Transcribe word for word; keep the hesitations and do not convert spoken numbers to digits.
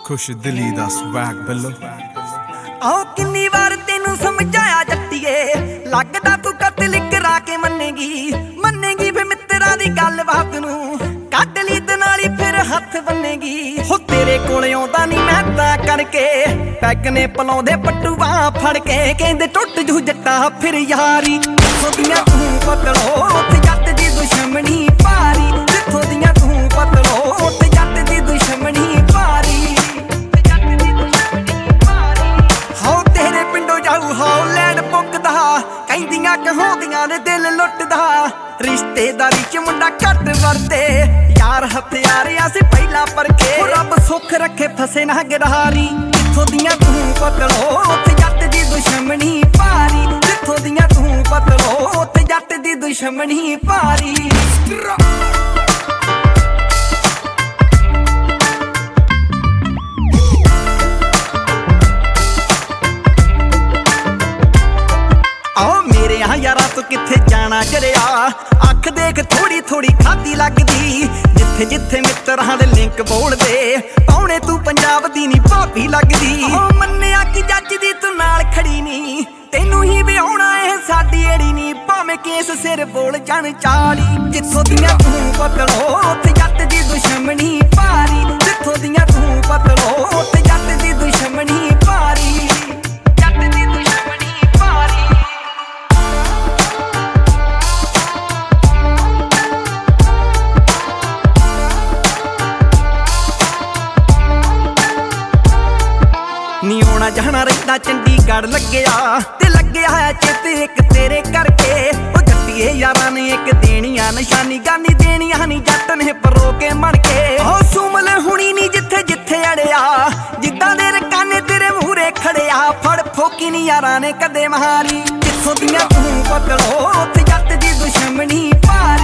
खुश दिली दा स्वैग बिल्लो आओ किन्नी बार तेनू समझाया जट्टिए लगदा तू कतल करा के मन्नेगी मन्नेगी फिर मित्तरा दी गल बात नू कट ली दनाली फिर हथ बन्नेगी हो तेरे कोल आउंदा नी मैं तां करके पैग ने पलाउंदे पट्टूआ फड़ के कहंदे टुट जू जट्टा फिर यारी जिथों दियां तू पतलो उत्थे जट दी दुश्मनी भारी जिथों दियां तू पतलो उत्थे जट दी दुश्मनी भारी कहंदियां कहाउंदियां ने दिल लुटदा रिश्तेदारी च मुंडा घट वरते यार हथियारियां से पहला परखे रब सुख रखे फसे ना गिरहारी जिथों दियां तू पतलो उत्थे जट दी दुश्मनी भारी जिथों दियां तू पतलो उत्थे जट दी दुश्मनी भारी यारा तू किथे जाना जरिया अख देख थोड़ी थोड़ी खादी लगदी जिथे जिथे मित्रां दे लिंक बोलदे पौने तू पंजाब दी नी भाभी लगदी ओ मन्निया कि जज दी तू नाल खड़ी नी तेनू ही विआउणा ऐ साडी एड़ी नी भावें केस सिर बोल जाण चाली जिथों दियां तू पतलो उत्थे जट दी दुश्मनी भारी जिथों दियां तू पतलो उत्थे जट दी दुश्मनी भारी नी आउणा जाना रहिंदा चंडीगढ़ लग्गिया ते लग्गिया है चेते एक तेरे करके ओ जट्टिए यारां ने एक देनियां निशानी गानी देनियां नी जट ने परो के मड़ के ओ सुमल हुणी नी जिथे जिथे अड़िया जिद्दां दे रकाने तेरे मूहरे खड़िया फड़ फोकी नी यारां ने कदे महारी जिथों दियां तू पतलो उत्थे जट दी दुश्मनी भारी